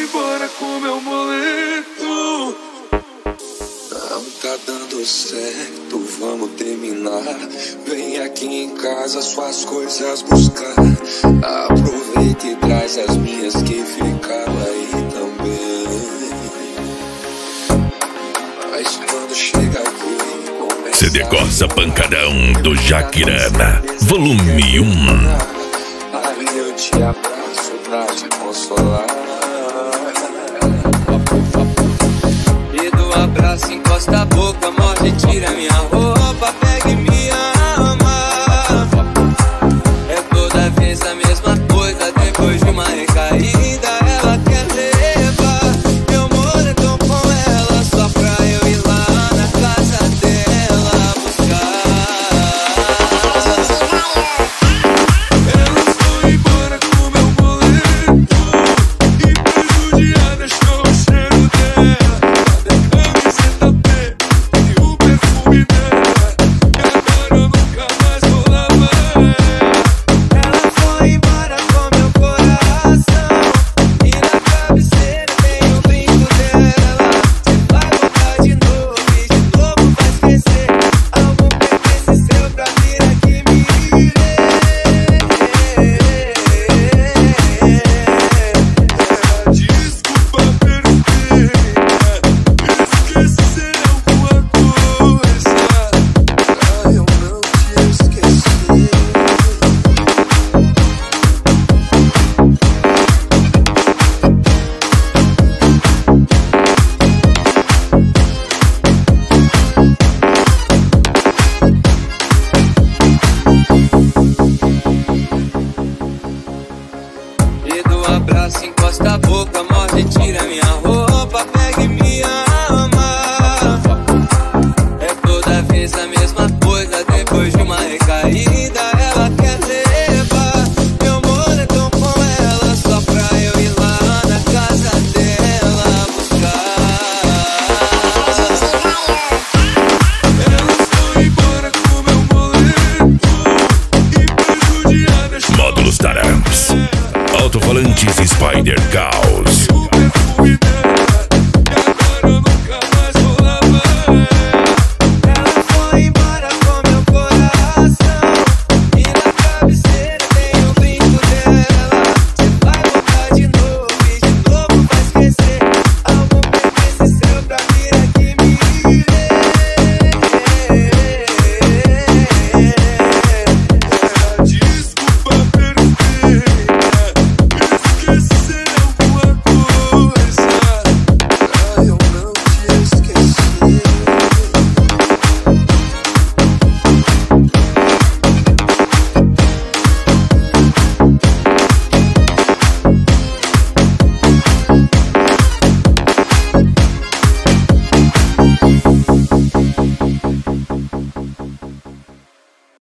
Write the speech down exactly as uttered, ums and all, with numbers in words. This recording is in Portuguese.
embora com meu boleto. Não tá dando certo, vamos terminar. Vem aqui em casa suas coisas buscar. Aproveita e traz as minhas que ficaram aí também. Mas quando chega aqui C D Corsa Pancadão do Jaquirana, volume um. Aí eu te abraço pra te consolar. Me dá um abraço, encosta a boca, morde, tira minha roupa, pega e me ama. É toda vez a mesma coisa, depois de uma recaída ela quer levar meu moletom com ela, só pra eu ir lá na casa dela buscar. Ela foi embora com meu boleto e pro dia deixou o cheiro dela, a camiseta preta e o perfume dela. E agora eu nunca mais vou lavar ela. Ela foi embora com meu coração e na cabeceira tem o brinco dela. Você vai voltar de novo e de novo vai esquecer. Algum pertence seu pra vir aqui me ver. Desculpa perfeita, esquecer alguma coisa pra eu não te esquecer. Me dá um abraço, encosta a boca, morde, tira minha roupa, pega e me ama. É toda vez a mesma coisa, depois de uma recaída ela quer levar meu moletom com ela, só pra eu ir lá na casa dela buscar. Ela foi embora com meu boleto e pro dia deixou Módulos Taramps, alto-falantes Spider Caos. o perfume dela.